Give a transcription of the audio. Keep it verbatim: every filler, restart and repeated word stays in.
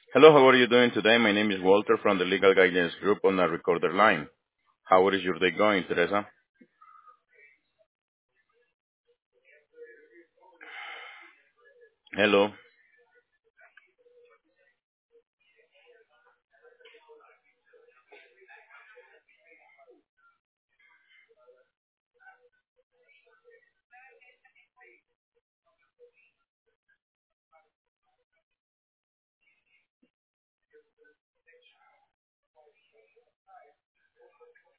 Hello, how are you doing today? My name is Walter from the Legal Guidance Group on the recorder line. How is your day going, Teresa? Hello.